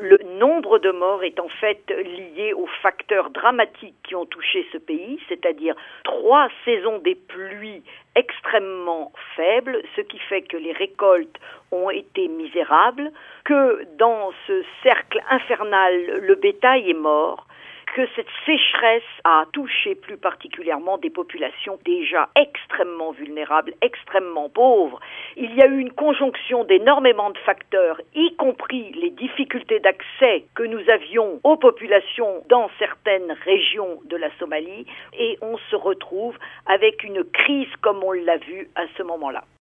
Le nombre de morts est en fait lié aux facteurs dramatiques qui ont touché ce pays, c'est-à-dire 3 saisons des pluies extrêmement faibles, ce qui fait que les récoltes ont été misérables, que dans ce cercle infernal, le bétail est mort, que cette sécheresse a touché plus particulièrement des populations déjà extrêmement vulnérables, extrêmement pauvres. Il y a eu une conjonction d'énormément de facteurs, y compris les difficultés d'accès que nous avions aux populations dans certaines régions de la Somalie, et on se retrouve avec une crise comme on l'a vu à ce moment-là.